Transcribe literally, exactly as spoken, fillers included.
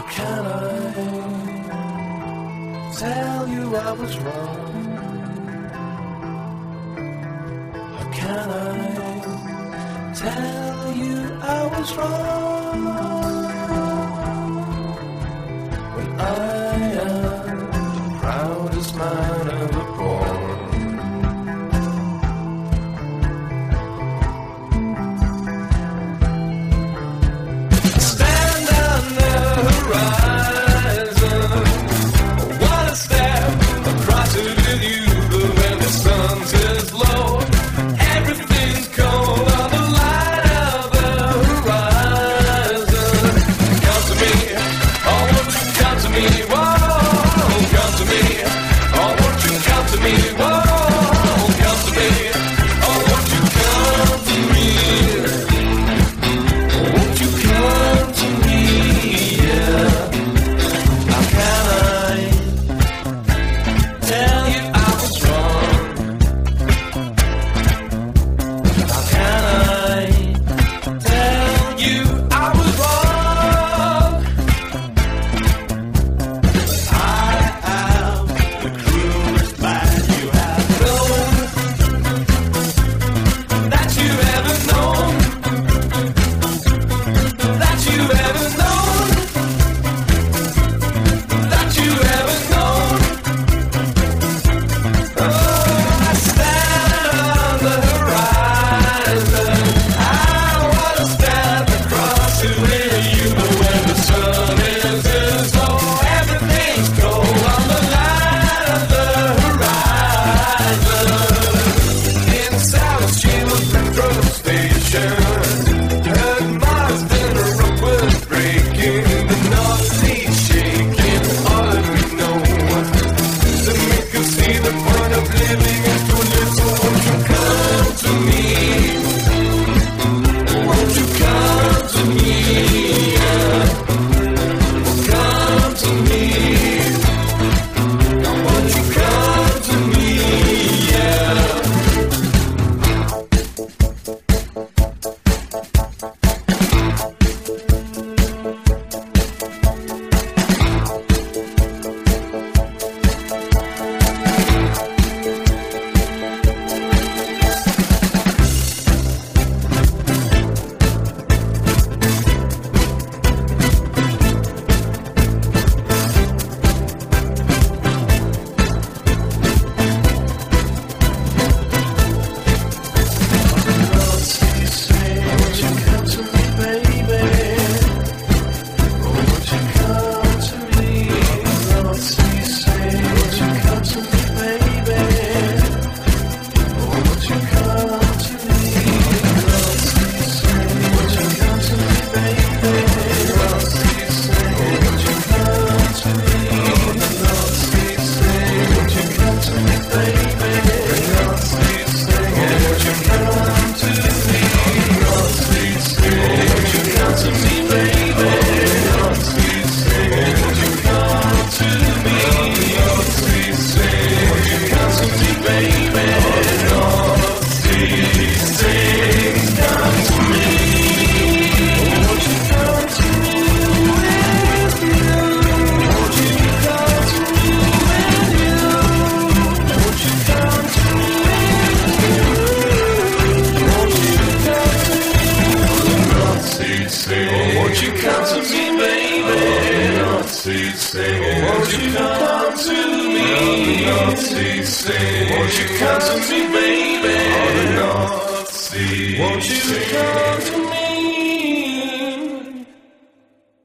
can I tell you I was wrong? How can I tell you I was wrong? When I am the proudest man ever born. Won't you come to me, baby? North-Sea singing. Won't you come to me? North-Sea singing. Won't you come to me, baby? On the North Sea. Won't you come?